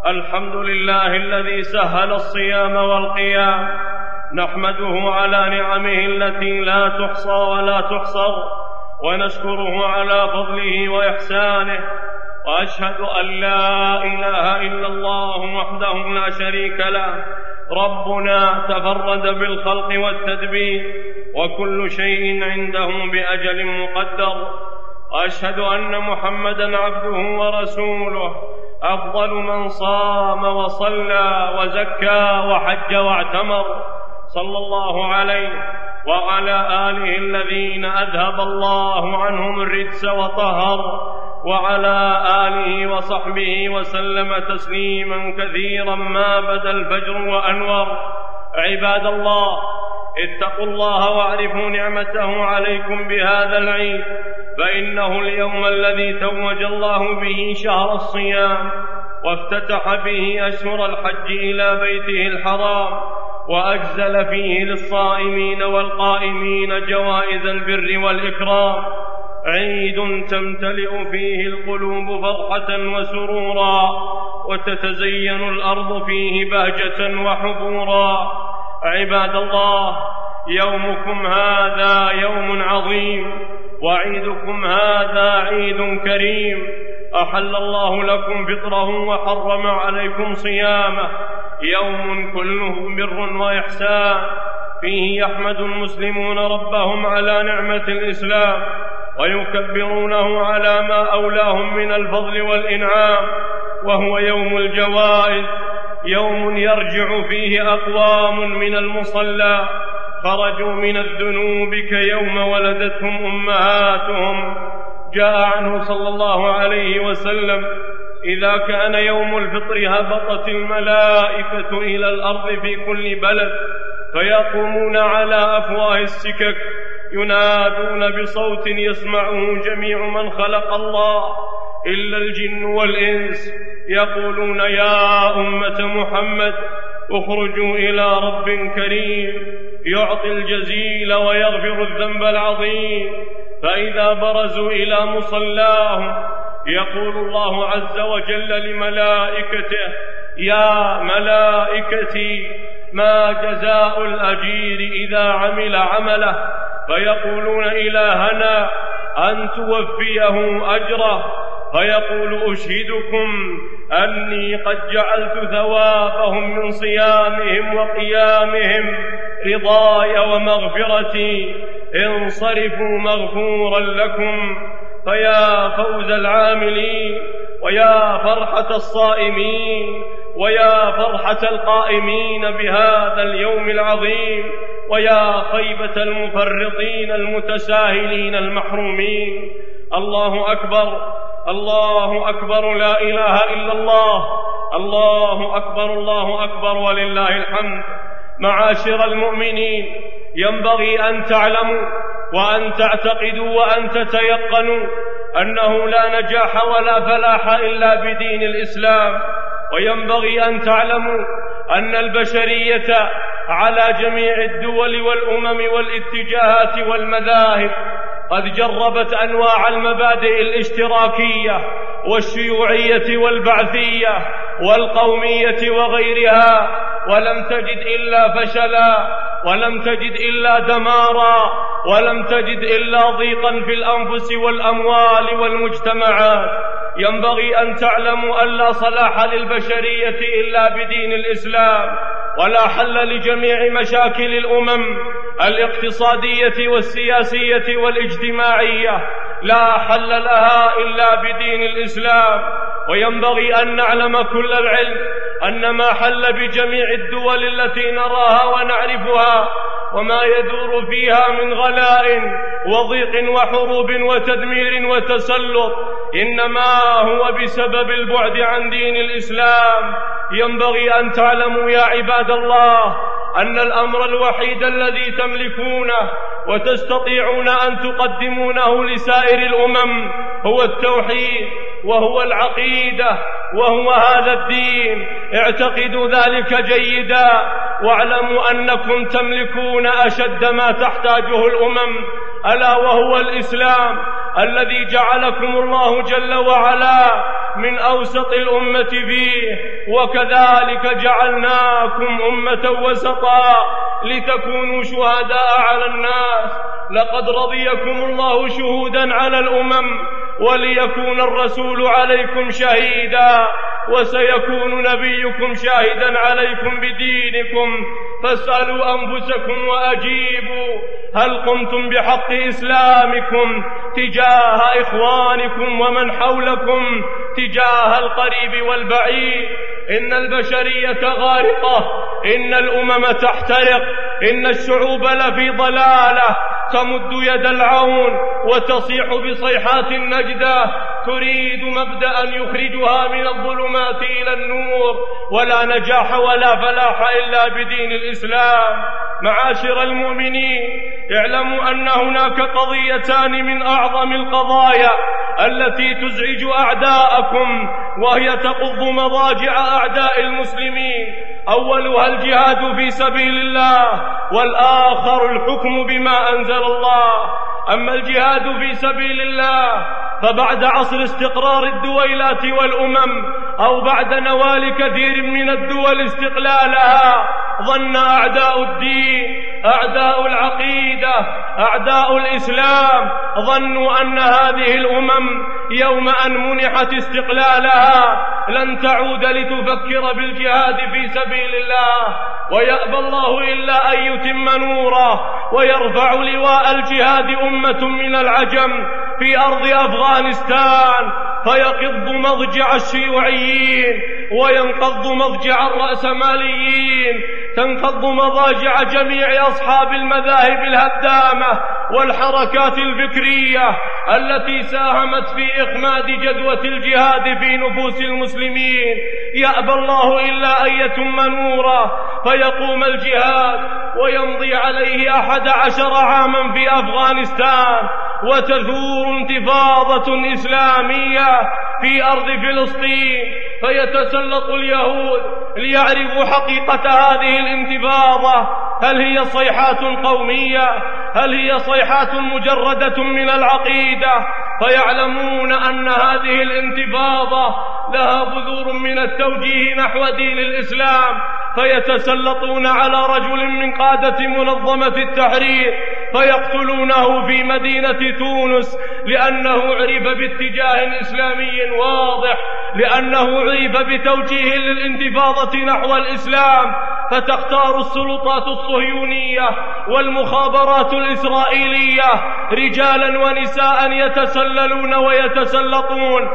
الحمد لله الذي سهل الصيام والقيام، نحمده على نعمه التي لا تحصى ولا تحصر، ونشكره على فضله وإحسانه، وأشهد أن لا إله إلا الله وحده لا شريك له، ربنا تفرد بالخلق والتدبير، وكل شيء عنده بأجل مقدر. وأشهد أن محمدًا عبده ورسوله، أفضل من صام وصلى وزكى وحج واعتمر، صلى الله عليه وعلى آله الذين أذهب الله عنهم الرجس وطهر، وعلى آله وصحبه وسلم تسليما كثيرا ما بدا الفجر وأنور. عباد الله، اتقوا الله واعرفوا نعمته عليكم بهذا العيد، فإنه اليوم الذي توج الله به شهر الصيام، وافتتح به أشهر الحج إلى بيته الحرام، وأجزل فيه للصائمين والقائمين جوائز البر والإكرام. عيد تمتلئ فيه القلوب فرحة وسرورا، وتتزين الأرض فيه بهجة وحبورا. عباد الله، يومكم هذا يوم عظيم، وعيدكم هذا عيد كريم، أحل الله لكم فطره وحرم عليكم صيامه، يوم كله بر وإحسان، فيه يحمد المسلمون ربهم على نعمة الإسلام، ويكبرونه على ما أولاهم من الفضل والإنعام، وهو يوم الجوائز، يوم يرجع فيه أقوام من المصلى خرجوا من الذنوب كيوم ولدتهم أمهاتهم. جاء عنه صلى الله عليه وسلم: إذا كان يوم الفطر هبطت الملائكة إلى الأرض في كل بلد، فيقومون على أفواه السكك ينادون بصوت يسمعه جميع من خلق الله إلا الجن والإنس، يقولون: يا أمة محمد، اخرجوا إلى رب كريم يعطي الجزيل ويغفر الذنب العظيم. فإذا برزوا إلى مصلاهم يقول الله عز وجل لملائكته: يا ملائكتي، ما جزاء الأجير إذا عمل عمله؟ فيقولون: إلهنا أن توفيه أجره. فيقول: أشهدكم أني قد جعلت ثوابهم من صيامهم وقيامهم رضاي ومغفرتي، انصرفوا مغفورا لكم. فيا فوز العاملين، ويا فرحة الصائمين، ويا فرحة القائمين بهذا اليوم العظيم، ويا خيبة المفرطين المتساهلين المحرومين. الله أكبر، الله أكبر، لا إله إلا الله، الله أكبر، الله أكبر، ولله الحمد. معاشر المؤمنين، ينبغي أن تعلموا وأن تعتقدوا وأن تتيقنوا أنه لا نجاح ولا فلاح إلا بدين الإسلام، وينبغي أن تعلموا أن البشرية على جميع الدول والأمم والاتجاهات والمذاهب قد جربت أنواع المبادئ الاشتراكية والشيوعية والبعثية والقومية وغيرها، ولم تجد إلا فشلا، ولم تجد إلا دمارا، ولم تجد إلا ضيقا في الأنفس والأموال والمجتمعات. ينبغي أن تعلموا أن لا صلاح للبشرية إلا بدين الإسلام، ولا حل لجميع مشاكل الأمم الاقتصادية والسياسية والاجتماعية، لا حل لها إلا بدين الإسلام. وينبغي أن نعلم كل العلم أن ما حل بجميع الدول التي نراها ونعرفها وما يدور فيها من غلاء وضيق وحروب وتدمير وتسلط إنما هو بسبب البعد عن دين الإسلام. ينبغي أن تعلموا يا عباد الله أن الأمر الوحيد الذي تملكونه وتستطيعون أن تقدمونه لسائر الأمم هو التوحيد، وهو العقيدة، وهو هذا الدين. اعتقدوا ذلك جيدا، واعلموا أنكم تملكون أشد ما تحتاجه الأمم، ألا وهو الإسلام الذي جعلكم الله جل وعلا من أوسط الأمة فيه، وكذلك جعلناكم أمة وسطا لتكونوا شهداء على الناس. لقد رضيكم الله شهودا على الأمم وليكون الرسول عليكم شهيدا، وسيكون نبيكم شاهدا عليكم بدينكم، فاسألوا أنفسكم وأجيبوا: هل قمتم بحق إسلامكم تجاه إخوانكم ومن حولكم تجاه القريب والبعيد؟ إن البشرية غارقة، إن الأمم تحترق، إن الشعوب لفي ضلالة، تمد يد العون وتصيح بصيحات النجدة، تريد مبدأ يخرجها من الظلمات إلى النور، ولا نجاح ولا فلاح إلا بدين الإسلام. معاشر المؤمنين، اعلموا أن هناك قضيتان من أعظم القضايا التي تزعج أعداءكم، وهي تقض مضاجع أعداء المسلمين. أولها الجهاد في سبيل الله، والآخر الحكم بما أنزل الله. أما الجهاد في سبيل الله فبعد عصر استقرار الدويلات والأمم، أو بعد نوال كثير من الدول استقلالها، ظن أعداء الدين، أعداء العقيدة، أعداء الإسلام، ظنوا أن هذه الأمم يوم أن منحت استقلالها لن تعود لتفكر بالجهاد في سبيل الله، ويأبى الله إلا أن يتم نوره، ويرفع لواء الجهاد أمة من العجم في أرض أفغانستان، فيقض مضجع الشيوعيين وينقض مضجع الرأسماليين، تنقض مضاجع جميع أصحاب المذاهب الهدامة والحركات الفكرية التي ساهمت في إخماد جدوى الجهاد في نفوس المسلمين. يأبى الله إلا أن يتم نوره فيقوم الجهاد ويمضي عليه 11 عاما في أفغانستان، وتثور انتفاضة إسلامية في أرض فلسطين، فيتسلط اليهود ليعرفوا حقيقة هذه الانتفاضة. هل هي صيحات قومية؟ هل هي صيحات مجردة من العقيدة؟ فيعلمون أن هذه الانتفاضة لها بذور من التوجيه نحو دين الإسلام، فيتسلطون على رجل من قادة منظمة التحرير فيقتلونه في مدينة تونس، لأنه عرف باتجاه إسلامي واضح، لأنه عرف بتوجيه للانتفاضة نحو الإسلام. فتختار السلطات الصهيونية والمخابرات الإسرائيلية رجالا ونساء يتسللون ويتسلطون،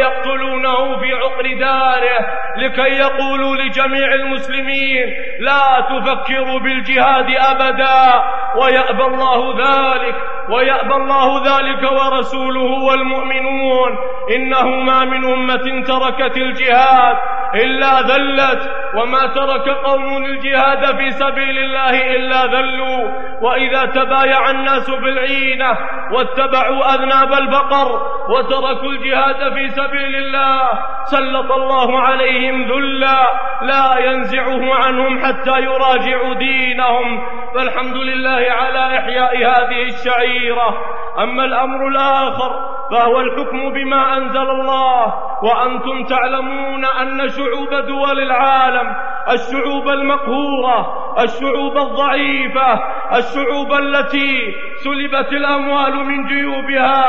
فيقتلونه في عقر داره لكي يقولوا لجميع المسلمين: لا تفكروا بالجهاد أبدا. ويأبى الله ذلك، ويأبى الله ذلك ورسوله والمؤمنون. إنه ما من أمة تركت الجهاد إلا ذلت، وما ترك قوم الجهاد في سبيل الله إلا ذلوا. وإذا تبايع الناس بالعينة واتبعوا أذناب البقر وتركوا الجهاد في سبيل الله سلط الله عليهم ذلا لا ينزعه عنهم حتى يراجعوا دينهم. فالحمد لله على إحياء هذه الشعيرة. أما الأمر الآخر فهو الحكم بما أنزل الله. وأنتم تعلمون أن شعوب دول العالم، الشعوب المقهورة، الشعوب الضعيفة، الشعوب التي سلبت الأموال من جيوبها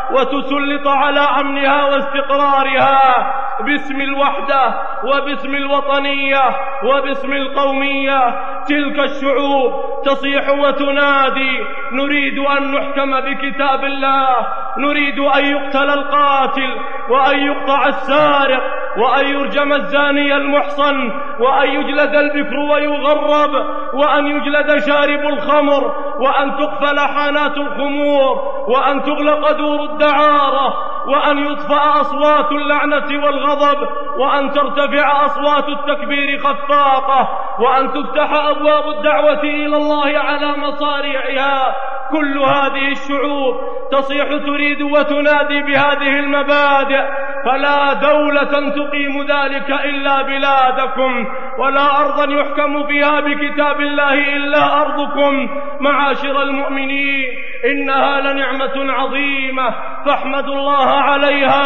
وتسلط على أمنها واستقرارها باسم الوحدة وباسم الوطنية وباسم القومية، تلك الشعوب تصيح وتنادي: نريد أن نحكم بكتاب الله، نريد أن يقتل القاتل وأن يقطع السارق وأن يرجم الزاني المحصن وأن يجلد البكر ويغرب وأن يجلد شارب الخمر وأن تقفل حانات الخمور وأن تغلق دور الدعارة وأن يطفأ أصوات اللعنة والغضب وأن ترتفع أصوات التكبير خفاقة وأن تفتح أبواب الدعوة إلى الله على مصاريعها. كل هذه الشعوب تصيح تريد وتنادي بهذه المبادئ، فلا دولة تقيم ذلك إلا بلادكم، ولا أرضا يحكم فيها بكتاب الله إلا أرضكم. معاشر المؤمنين، إنها لنعمة عظيمة فاحمدوا الله عليها.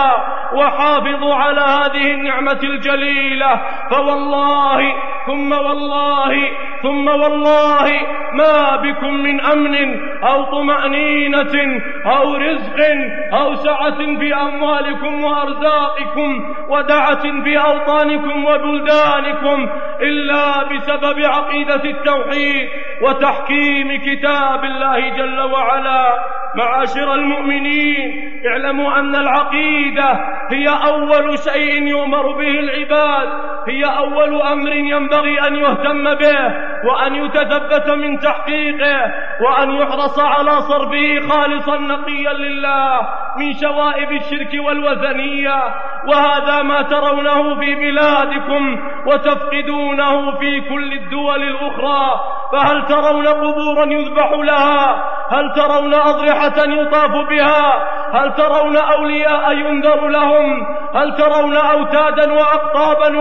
وحافظوا على هذه النعمة الجليلة، فوالله ثم والله ثم والله ما بكم من أمن أو طمأنينة أو رزق أو سعة في أموالكم وأرزاقكم ودعة في أوطانكم وبلدانكم إلا بسبب عقيدة التوحيد وتحكيم كتاب الله جل وعلا. معاشر المؤمنين، اعلموا أن العقيدة هي أول شيء يؤمر به العباد، هي أول أمر ينبغي أن يهتم به وأن يتثبت من تحقيقه وأن يحرص على صرفه خالصا نقيا لله من شوائب الشرك والوثنية. وهذا ما ترونه في بلادكم وتفقدونه في كل الدول الأخرى. فهل ترون قبورا يذبح لها؟ هل ترون أضرحة يطاف بها؟ هل ترون أولياء ينذر لهم؟ هل ترون أوتادا وأقطابا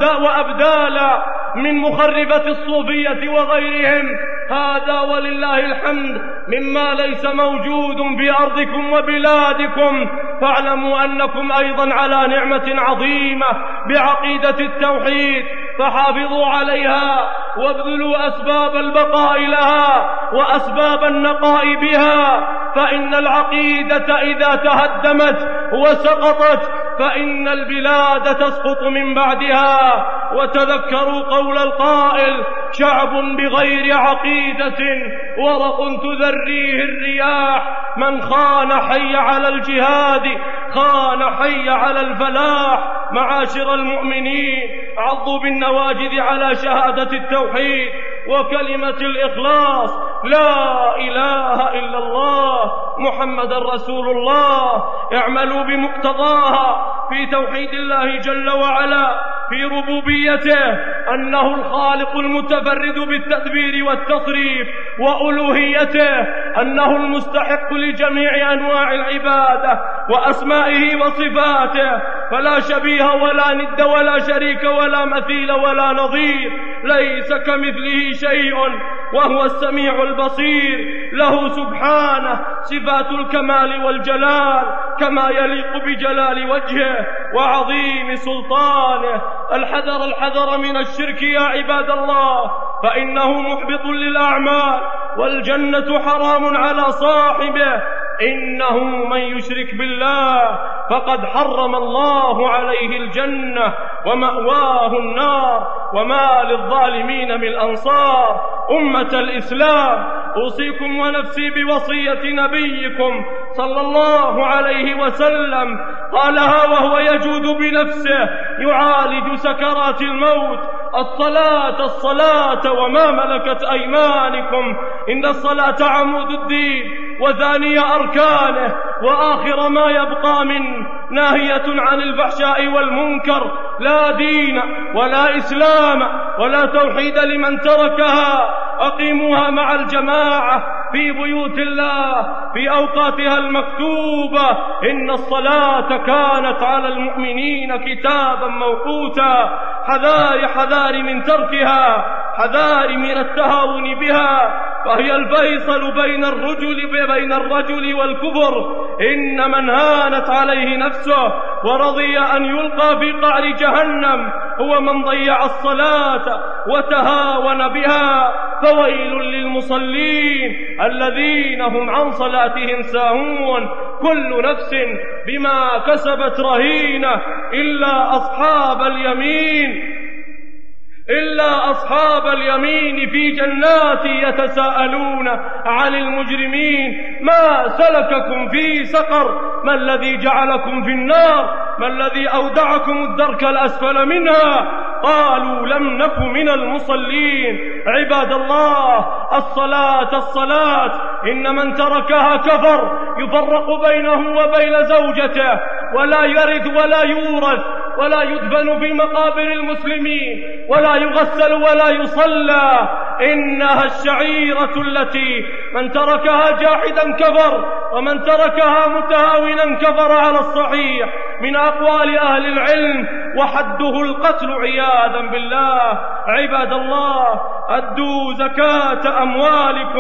وأبدالا من مخربة الصوفية وغيرهم؟ هذا ولله الحمد مما ليس موجود في أرضكم وبلادكم. فاعلموا أنكم أيضا على نعمة عظيمة بعقيدة التوحيد، فحافظوا عليها وابذلوا أسباب البقاء لها وأسباب النقاء بها، فإن العقيدة إذا تهدمت وسقطت فإن البلاد تسقط من بعدها. وتذكروا قول القائل: شعب بغير عقيدة ورق تذريه الرياح، من خان حي على الجهاد خان حي على الفلاح. معاشر المؤمنين، عضوا بالنواجذ على شهادة التوحيد وكلمة الإخلاص، لا إله إلا الله محمد رسول الله. اعملوا بمقتضاها في توحيد الله جل وعلا، في ربوبيته أنه الخالق المتفرد بالتدبير والتصريف، وألوهيته أنه المستحق لجميع أنواع العبادة، وأسمائه وصفاته فلا شبيه ولا ند ولا شريك ولا مثيل ولا نظير، ليس كمثله شيء وهو السميع البصير. له سبحانه صفات الكمال والجلال كما يليق بجلال وجهه وعظيم سلطانه. الحذر من الشرك يا عباد الله، فإنه محبط للأعمال، والجنة حرام على صاحبه. إنه من يشرك بالله فقد حرم الله عليه الجنة ومأواه النار وما للظالمين من أنصار. أمة الإسلام، أوصيكم ونفسي بوصية نبيكم صلى الله عليه وسلم، قالها وهو يجود بنفسه يعالج سكرات الموت: الصلاة وما ملكت أيمانكم، إن الصلاة عمود الدين وثاني أركانه وآخر ما يبقى منه، ناهية عن الفحشاء والمنكر، لا دين ولا إسلام ولا توحيد لمن تركها. أقيموها مع الجماعة في بيوت الله في أوقاتها المكتوبة، إن الصلاة كانت على المؤمنين كتابا موقوتا. حذار من تركها، حذار من التهاون بها، فهي الفيصل بين الرجل والكفر. إن من هانت عليه نفسه ورضي أن يلقى في قعر جهنم هو من ضيع الصلاة وتهاون بها. فويل للمصلين الذين هم عن صلاتهم ساهون، كل نفس بما كسبت رهينة إلا أصحاب اليمين في جنات يتساءلون عن المجرمين: ما سلككم في سقر؟ ما الذي جعلكم في النار؟ ما الذي أودعكم الدرك الأسفل منها؟ قالوا: لم نك من المصلين. عباد الله، الصلاة إن من تركها كفر، يفرق بينه وبين زوجته، ولا يرث ولا يورث ولا يدفن في مقابر المسلمين ولا يغسل ولا يصلى. إنها الشعيرة التي من تركها جاحدا كفر، ومن تركها متهاونا كفر على الصحيح من أقوال أهل العلم، وحده القتل عياذا بالله. عباد الله، أدوا زكاة أموالكم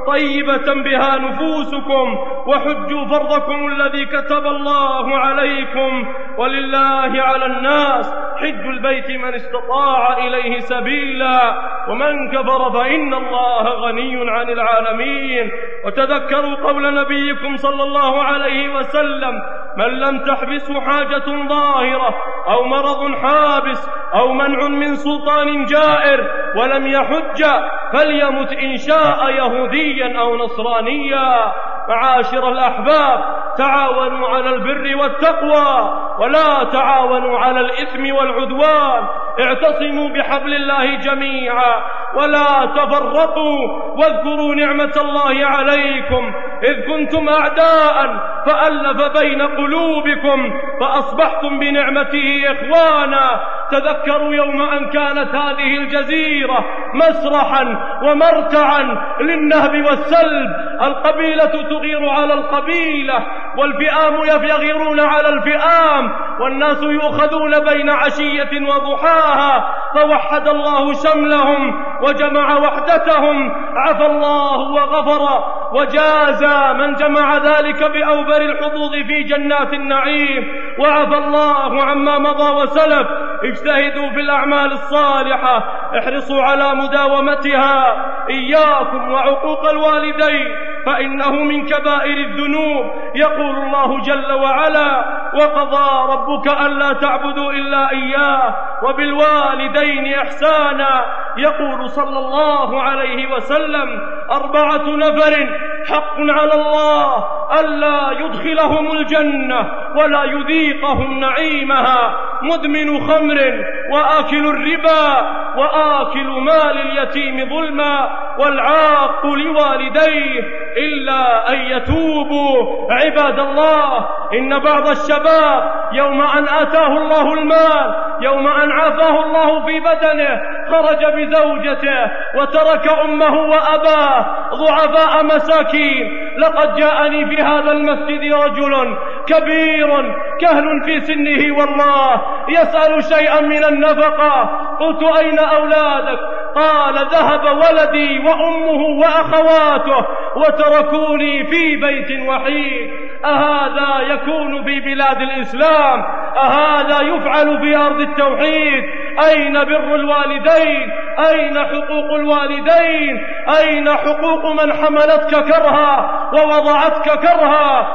طيبة بها نفوسكم، وحجوا فرضكم الذي كتب الله عليكم. ولله على الناس حج البيت من استطاع إليه سبيلا، ومن كفر فإن الله غني عن العالمين. وتذكروا قول نبيكم صلى الله عليه وسلم: من لم تحبسه حاجة ظاهرة أو مرض حابس أو منع من سلطان جائر ولم يحج فليمت إن شاء يهوديا أو نصرانيا. معاشر الأحباب، تعاونوا على البر والتقوى ولا تعاونوا على الإثم والعدوان. اعتصموا بحبل الله جميعا ولا تفرقوا، واذكروا نعمة الله عليكم إذ كنتم أعداء فألف بين قلوبكم فأصبحتم بنعمته إخوانا. تذكروا يوم أن كانت هذه الجزيرة مسرحا ومرتعا للنهب والسلب، القبيلة تغير على القبيلة والفئام يغيرون على الفئام، والناس يؤخذون بين عشية وضحاها. فوحد الله شملهم وجمع وحدتهم، عفى الله وغفر وجازى من جمع ذلك بأوبر الحظوظ في جنات النعيم. وعفى الله عما مضى وسلف. اجتهدوا في الأعمال الصالحة، احرصوا على مداومتها. إياكم وعقوق الوالدين فإنه من كبائر الذنوب. يقول الله جل وعلا: وقضى ربك ألا تعبدوا إلا إياه وبالوالدين إحسانا. يقول صلى الله عليه وسلم: 4 نفر حق على الله ألا يدخلهم الجنة ولا يذيقهم نعيمها: مدمن خمر، وآكل الربا، وآكل مال اليتيم ظلما، والعاق لوالديه، إلا أن يتوبوا. عباد الله، إن بعض الشباب يوم أن آتاه الله المال، يوم أن عافاه الله في بدنه، خرج بزوجته وترك أمه وأباه ضعفاء مساكين. لقد جاءني في هذا المسجد رجل كبير كهل في سنه والله يسأل شيئا من النفقة. قلت: أين أولادك؟ قال: ذهب ولدي وأمه وأخواته وتركوني في بيت وحيد. أهذا يكون في بلاد الإسلام؟ أهذا يفعل في أرض التوحيد؟ أين بر الوالدين؟ أين حقوق الوالدين؟ أين حقوق من حملتك كرها ووضعتك كرها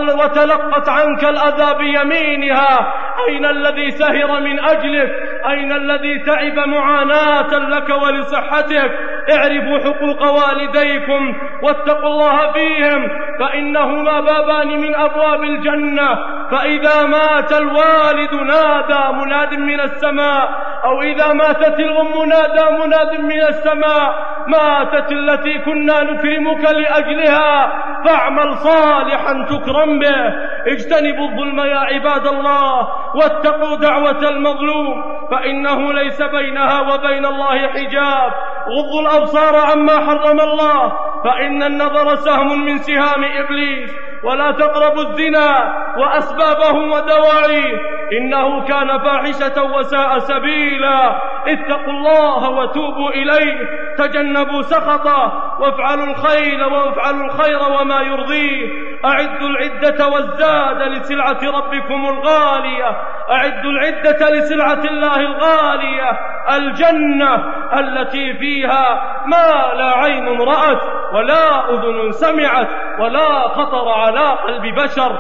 وتلقت عنك الأذى بيمينها؟ أين الذي سهر من أجلك؟ أين الذي تعب معاناة لك ولصحتك؟ اعرفوا حقوق والديكم واتقوا الله فيهم، فإنهما بابان من أبواب الجنة. فإذا مات الوالد نادى مناد من السماء، أو إذا ماتت الأم نادى مناد من السماء: ماتت التي كنا نكرمك لأجلها فاعمل صالحا تكرم به. اجتنبوا الظلم يا عباد الله، واتقوا دعوة المظلوم، فإنه ليس بينها وبين الله حجاب. غضوا الأبصار عما حرم الله، فإن النظر سهم من سهام إبليس. ولا تقربوا الزنا وأسبابه ودواعيه، إنه كان فاحشة وساء سبيلا. اتقوا الله وتوبوا إليه، تجنبوا سخطه، وافعلوا الخير وما يرضيه. أعدوا العدة والزاد لسلعة ربكم الغالية، أعدوا العدة لسلعة الله الغالية، الجنة التي فيها ما لا عين رأت ولا أذن سمعت ولا خطر على قلب بشر.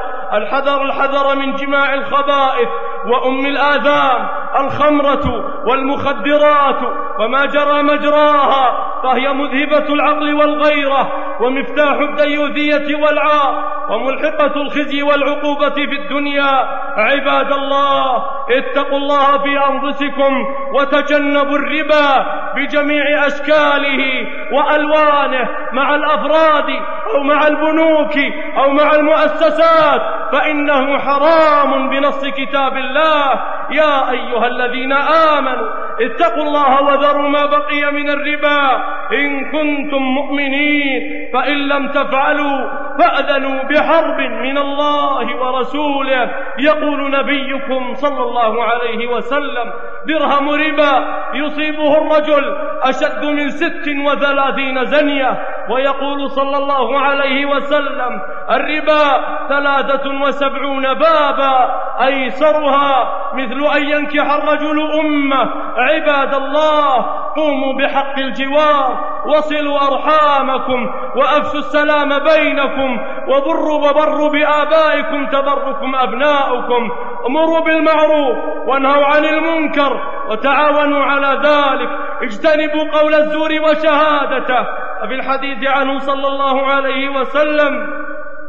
الحذر من جماع الخبائث وأم الآثام، الخمرة والمخدرات وما جرى مجراها، فهي مذهبة العقل والغيرة، ومفتاح الديوثية والعار، وملحقة الخزي والعقوبة في الدنيا. عباد الله، اتقوا الله في أنفسكم وتجنبوا الربا بجميع أشكاله وألوانه، مع الأفراد أو مع البنوك أو مع المؤسسات، فإنه حرام بنص كتاب الله. يا أيها الذين آمنوا اتقوا الله وذروا ما بقي من الربا إن كنتم مؤمنين، فإن لم تفعلوا فأذنوا بحرب من الله ورسوله. يقول نبيكم صلى الله عليه وسلم: درهم ربا يصيبه الرجل أشد من 36 زنية. ويقول صلى الله عليه وسلم: الربا 73 بابا أيسرها مثل أن ينكح الرجل أمه. عباد الله، قوموا بحق الجوار، وصلوا أرحامكم، وأفشوا السلام بينكم، وبروا بآبائكم تبركم أبناؤكم، امروا بالمعروف وانهوا عن المنكر وتعاونوا على ذلك، اجتنبوا قول الزور وشهادته. وفي الحديث عنه صلى الله عليه وسلم: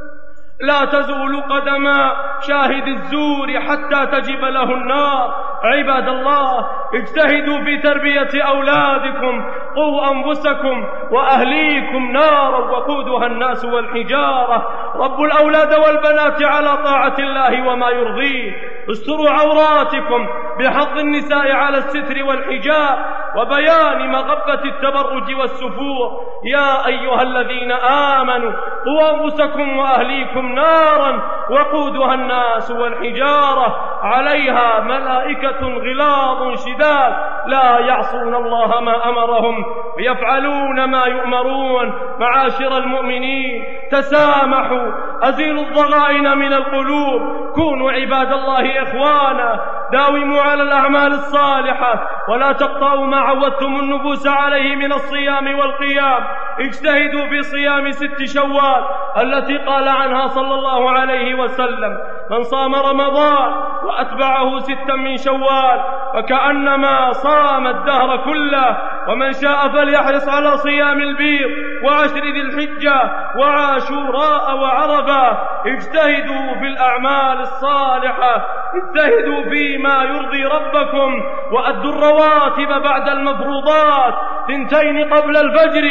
لا تزول قدم شاهد الزور حتى تجب له النار. عباد الله، اجتهدوا في تربية أولادكم، قوا أنفسكم وأهليكم نارا وقودها الناس والحجارة. ربوا الأولاد والبنات على طاعة الله وما يرضيه. استروا عوراتكم بحض النساء على الستر والحجاب وبيان مغبة التبرج والسفور. يا أيها الذين آمنوا قوا أنفسكم وأهليكم نارا وقودها الناس والحجارة عليها ملائكة غلاظ شداد لا يعصون الله ما أمرهم ويفعلون ما يؤمرون. معاشر المؤمنين، تسامحوا، أزيلوا الضغائن من القلوب، كونوا عباد الله إخوانا، داوموا على الأعمال الصالحة ولا تقطعوا ما عودتم النفوس عليه من الصيام والقيام. اجتهدوا في صيام 6 شوال التي قال عنها صلى الله عليه وسلم: من صام رمضان وأتبعه 6 من شوال فكأنما صام الدهر كله. ومن شاء فليحرص على صيام البيض و10 ذي الحجة وعاشوراء وعرفة. اجتهدوا في الأعمال الصالحة، اجتهدوا فيما يرضي ربكم، وأدوا الرواتب بعد المفروضات، 2 قبل الفجر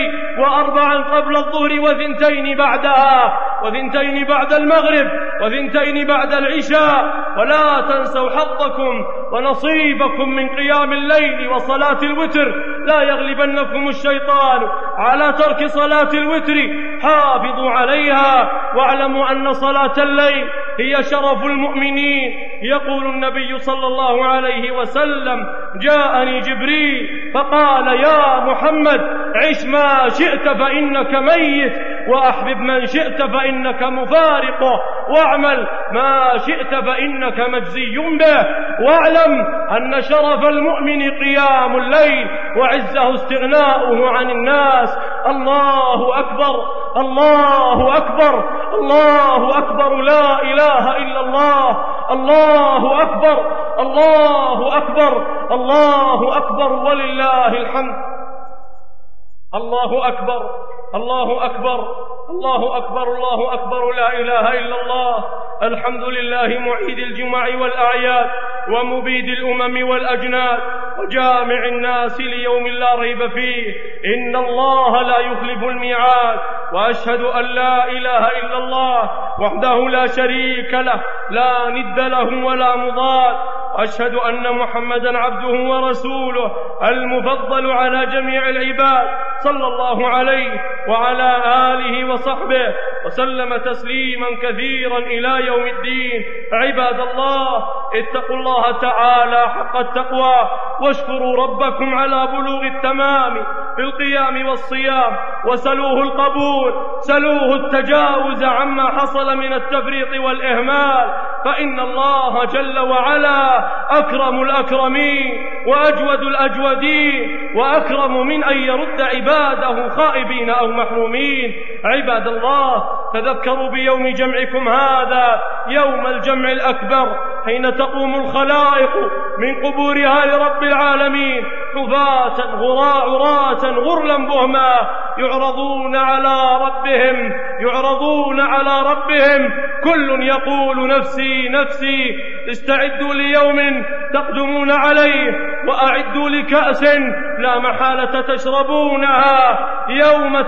و4 قبل الظهر و2 بعدها و2 بعد المغرب و2 بعد العشاء. ولا تنسوا حظكم ونصيبكم من قيام الليل وصلاة الوتر. لا يغلبنكم الشيطان على ترك صلاة الوتر، حافظوا عليها واعلموا أن صلاة الليل هي شرف المؤمنين. يقول النبي صلى الله عليه وسلم: جاءني جبريل فقال: يا محمد، عش ما شئت فإنك ميت، وأحبب من شئت فإنك مفارقه، واعمل ما شئت فإنك مجزي به، واعلم أن شرف المؤمن قيام الليل وعزه استغناؤه عن الناس. الله أكبر، الله أكبر، الله أكبر، لا إله إلا الله. الله أكبر، الله أكبر، الله أكبر، ولله الحمد. الله أكبر، الله أكبر، الله أكبر، الله أكبر، لا إله إلا الله. الحمد لله معيد الجمع والأعياد ومبيد الأمم والأجناد وجامع الناس ليوم لا ريب فيه. إن الله لا يخلف الميعاد، وأشهد أن لا إله إلا الله وحده لا شريك له، لا ند له ولا مضاد، وأشهد أن محمدا عبده ورسوله المفضل على جميع العباد، صلى الله عليه وعلى آله وصحبه وسلم تسليما كثيرا إلى يوم الدين. عباد الله، اتقوا الله تعالى حق التقوى، واشكروا ربكم على بلوغ التمام في القيام والصيام، وسلوه القبول، سلوه التجاوز عما حصل من التفريط والإهمال، فإن الله جل وعلا أكرم الأكرمين وأجود الأجودين، وأكرم من أن يرد عباده خائبين أو محرومين. عباد الله، تذكروا بيوم جمعكم هذا، يوم الجمع الأكبر، حين تقوم الخلائق من قبورها لرب العالمين حفاة عراة غرلا بهما، يعرضون على ربهم، كل يقول نفسي نفسي. استعدوا ليوم تقدمون عليه، وأعدوا لكأس لا محالة تشربونها يوم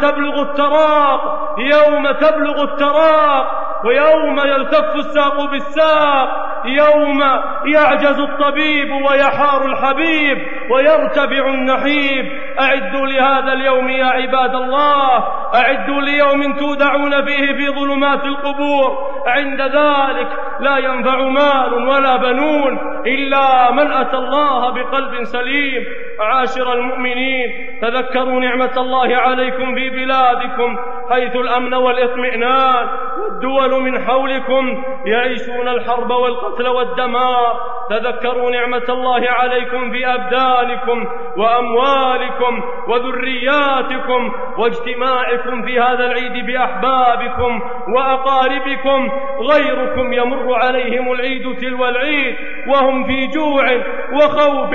تبلغ التراق، ويوم يلتف الساق بالساق، يوم يعجز الطبيب ويحار الحبيب ويرتفع النحيب. أعدوا لهذا اليوم يا عباد الله، أعدوا ليوم تودعون فيه في ظلمات القبور. عند ذلك لا ينفع مال ولا بنون إلا من أتى الله بقلب سليم. معاشر المؤمنين، تذكروا نعمة الله عليكم في بلادكم حيث الأمن والإطمئنان، والدول من حولكم يعيشون الحرب والقتل والدمار. تذكروا نعمة الله عليكم في أبدانكم وأموالكم وذرياتكم، واجتماعكم في هذا العيد بأحبابكم وأقاربكم. غيركم يمر عليهم العيد تلو العيد وهم في جوع وخوف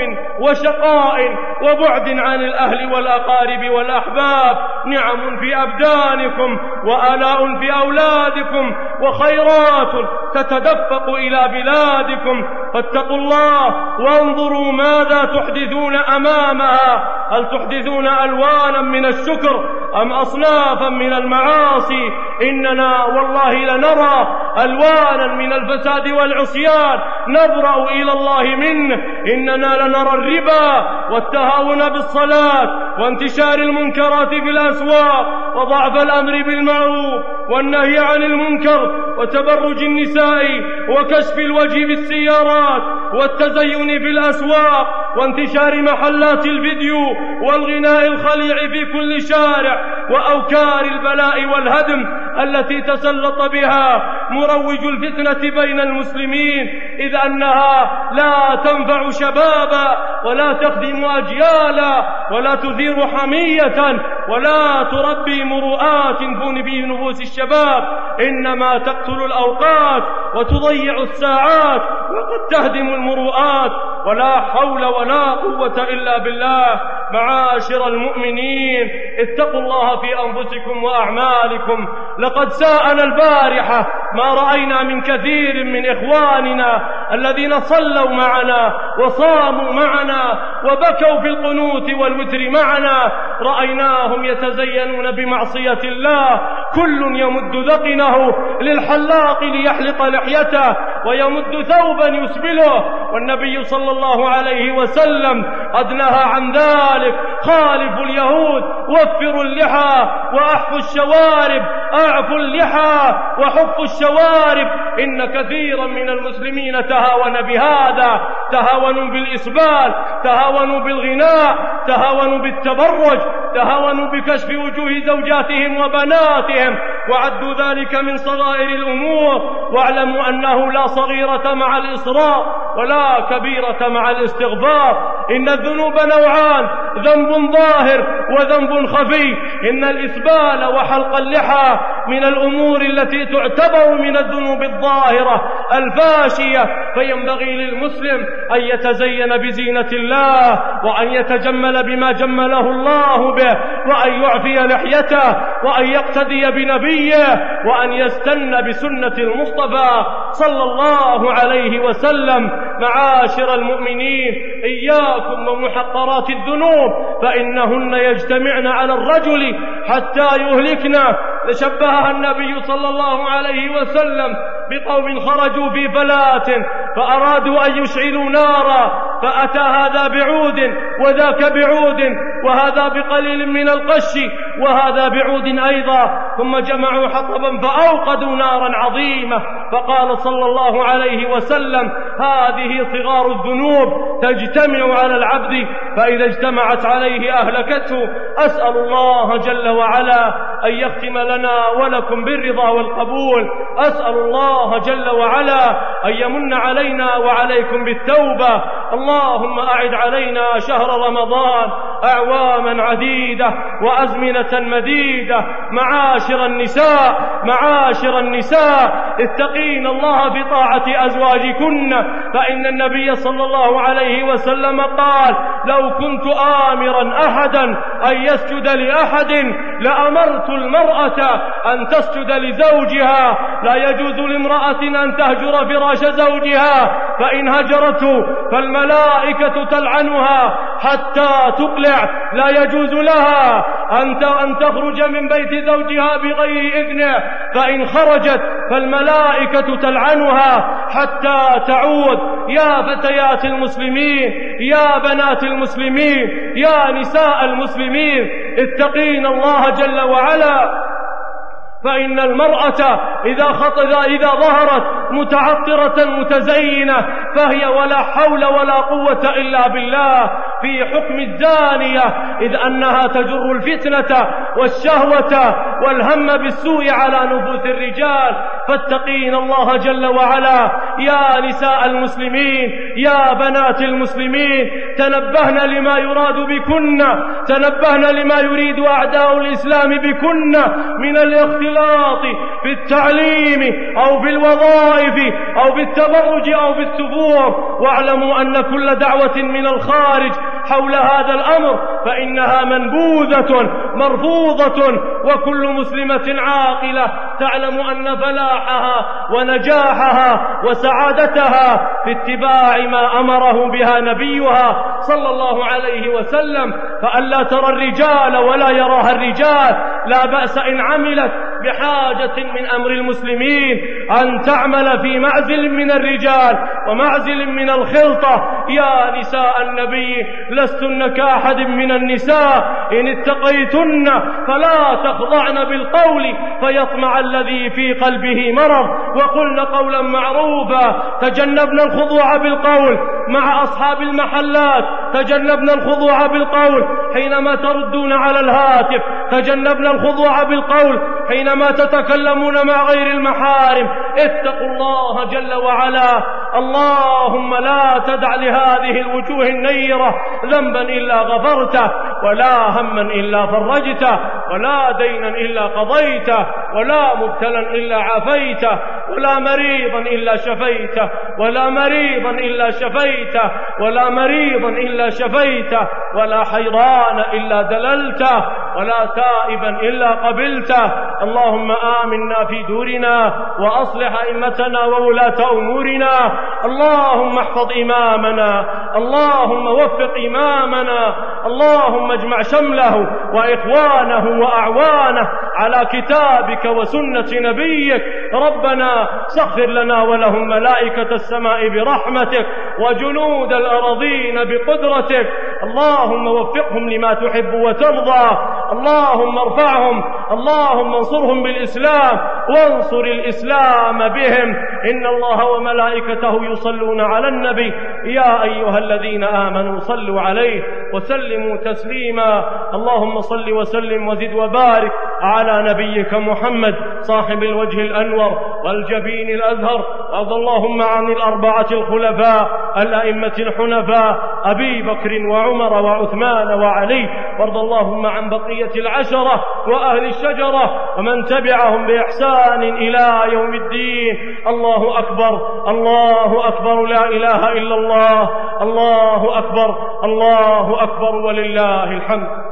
وشقاء وبعد عن الأهل والأقارب والأحباب. نعم في أبدانكم وآلاء في أولادكم وخيرات تتدفق إلى بلادكم، فاتقوا الله وانظروا ماذا تحدثون أمامها. هل تحدثون ألوانا من الشكر أم أصنافا من المعاصي؟ إننا والله لنرى ألوانا من الفساد والعصيان نبرأ إلى الله منه. إننا لنرى الربا والتهاون بالصلاة وانتشار المنكرات في الأسواق وضعف الأمر بالمعروف والنهي عن المنكر وتبرج النساء وكشف الوجه بالسيارات والتزين في الأسواق وانتشار محلات الفيديو والغناء الخليع في كل شارع وأوكار البلاء والهدم التي تسلط بها مروج الفتنة بين المسلمين، إذ أنها لا تنفع شبابا ولا تخدم أجيالا ولا تثير حمية ولا تربي مروءات في نفوس الشباب، إنما تقتل الأوقات وتضيع الساعات وقد تهدم المروءات. ولا حول ولا قوة إلا بالله. معاشر المؤمنين، اتقوا الله في أنفسكم وأعمالكم. لقد ساءنا البارحة ما رأينا من كثير من إخواننا الذين صلوا معنا وصاموا معنا وبكوا في القنوت والوتر معنا. رأيناهم يتزينون بمعصية الله، كل يمد ذقنه للحلاق ليحلق لحيته ويمد ثوبا يسبله، والنبي صلى الله عليه وسلم قد نهى عن ذلك. خالفوا اليهود، وفروا اللحى وأحفوا الشوارب، أعفوا اللحى وحفوا الشوارب. إن كثيرا من المسلمين تهاون بهذا، تهاونوا بالإسبال، تهاونوا بالغناء، تهاونوا بالتبرج، تهاونوا بكشف وجوه زوجاتهم وبناتهم، وعدوا ذلك من صغائر الأمور. واعلموا أنه لا صغيرة مع الإصرار ولا كبيرة مع الاستغفار. إن الذنوب نوعان، ذنب ظاهر وذنب خفي. إن الإسبال وحلق اللحى من الأمور التي تعتبر من الذنوب الظاهرة الفاشية، فينبغي للمسلم أن يتزين بزينة الله وأن يتجمل بما جمله الله به، وأن يعفي لحيته، وأن يقتدي بنبيه، وأن يستن بسنة المصطفى صلى الله عليه وسلم. معاشر المؤمنين، إياكم ومحقرات الذنوب فإنهن يجتمعن على الرجل حتى يهلكنا. تشبهها النبي صلى الله عليه وسلم بقوم خرجوا في فلاة فأرادوا أن يشعلوا نارا، فأتى هذا بعود وذاك بعود، وهذا بقليل من القش وهذا بعود أيضا، ثم جمعوا حطبا فأوقدوا نارا عظيمة. فقال صلى الله عليه وسلم: هذه صغار الذنوب تجتمع على العبد، فإذا اجتمعت عليه أهلكته. أسأل الله جل وعلا أن يختم لنا ولكم بالرضا والقبول. أسأل الله جل وعلا أن يمن علينا وعليكم بالتوبة. اللهم أعد علينا شهر رمضان أعواما عديدة وأزمنة مديدة. معاشر النساء، معاشر النساء، اتقين الله في طاعة أزواجكن، فإن النبي صلى الله عليه وسلم قال: لو كنت آمرا أحدا أن يسجد لأحد لأمرت المرأة أن تسجد لزوجها. لا يجوز لامرأة أن تهجر فراش زوجها، فإن هجرته فالملائكة تلعنها حتى تقلع، لا يجوز لها أن تخرج من بيت زوجها بغير إذنه، فإن خرجت فالملائكة تلعنها حتى تعود. يا فتيات المسلمين، يا بنات المسلمين، يا نساء المسلمين، اتقين الله جل وعلا، فإن المرأة إذا ظهرت متعطرة متزينة فهي ولا حول ولا قوة إلا بالله في حكم الزانية، إذ أنها تجر الفتنة والشهوة والهم بالسوء على نفوس الرجال. فاتقين الله جل وعلا يا نساء المسلمين، يا بنات المسلمين، تنبهن لما يراد بكن، تنبهن لما يريد أعداء الإسلام بكن من الاختلاط في التعليم أو في الوظائف أو في التبرج أو في السفور. واعلموا أن كل دعوة من الخارج حول هذا الأمر فإنها منبوذة مرفوضة، وكل مسلمة عاقلة تعلم أن فلاحها ونجاحها وسعادتها في اتباع ما أمره بها نبيها صلى الله عليه وسلم. فألا ترى الرجال ولا يراها الرجال، لا بأس إن عملت بحاجة من أمر المسلمين أن تعمل في معزل من الرجال ومعزل من الخلطة. يا نساء النبي لستن كأحد من النساء، إن اتقيتن فلا تخضعن بالقول فيطمع الذي في قلبه مرض، وقلن قولا معروفا. تجنبن الخضوع بالقول مع أصحاب المحلات، تجنبن الخضوع بالقول حينما تردون على الهاتف، تجنبن الخضوع بالقول حينما تتكلمون مع غير المحارم. اتقوا الله جل وعلا. اللهم لا تدع لهذه الوجوه النيرة ذنبا إلا غفرته، ولا هما إلا فرجته، ولا دينا إلا قضيته، ولا مبتلا إلا عافيته، ولا مريضا إلا شفيته، ولا مريضا إلا شفيته، ولا مريضا إلا شفيته، ولا حيران إلا دللته، ولا تائبا إلا قبلته. اللهم آمنا في دورنا وأصلح أئمتنا وولاة أمورنا. اللهم احفظ إمامنا، اللهم وفق إمامنا، اللهم اجمع شمله وإخوانه وأعوانه على كتابك وسنة نبيك. ربنا سخر لنا ولهم ملائكة السماء برحمتك وجنود الأراضين بقدرتك. اللهم وفقهم لما تحب وترضى. اللهم ارفعهم، اللهم انصرهم بالإسلام وانصر الإسلام بهم. إن الله وملائكته يصلون على النبي يا أيها الذين آمنوا صلوا عليه وسلموا تسليما. اللهم صل وسلم وزد وبارك على نبيك محمد صاحب الوجه الأنور والجبين الأزهر. وارض اللهم عن الأربعة الخلفاء الأئمة الحنفاء أبي بكر وعمر وعثمان وعلي. وارض اللهم عن بقية العشرة وأهل الشجرة ومن تبعهم بإحسان إلى يوم الدين. الله أكبر، الله أكبر، لا إله إلا الله، الله أكبر، الله أكبر، ولله الحمد.